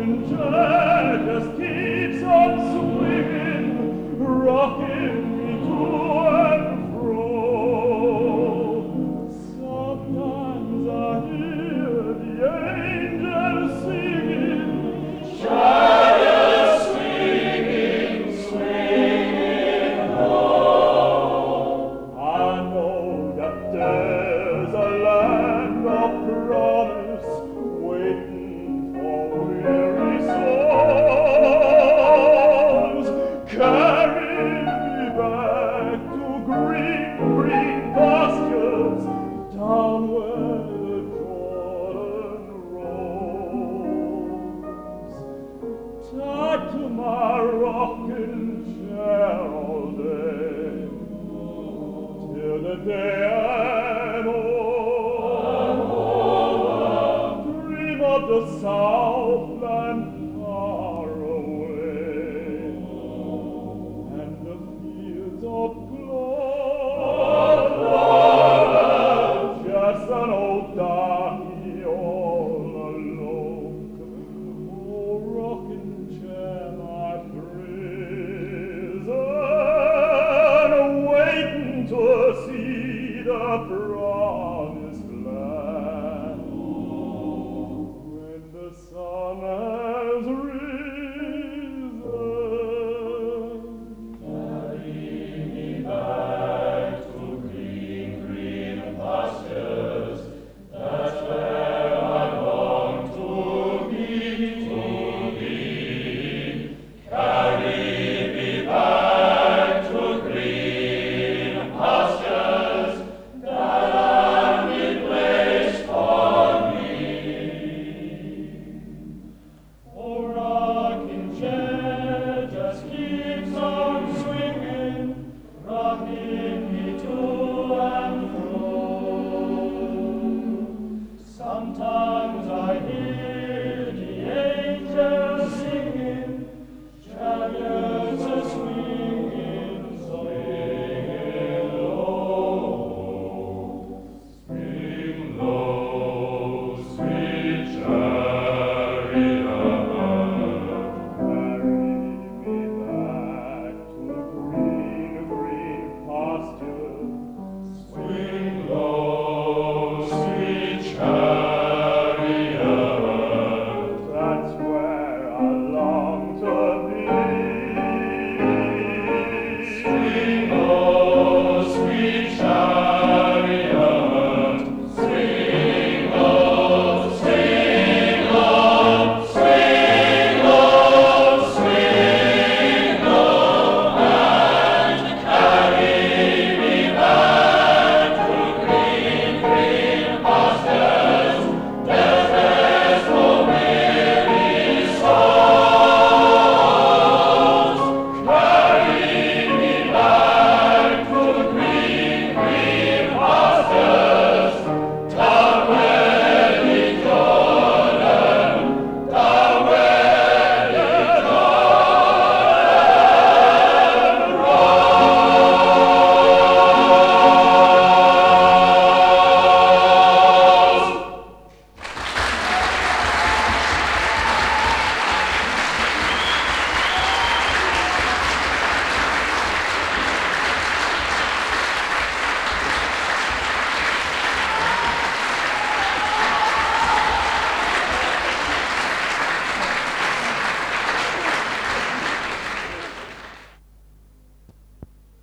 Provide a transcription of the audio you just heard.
just keeps on swinging, rocking me to and fro. Sometimes I hear the angels singing, China swinging, swinging home. I know that there's a land of promise waiting for weary souls. Carry me back to green, green pastures down where the Jordan rolls. Tied to my rocking chair all day till the day I'm old. Dream of the Southland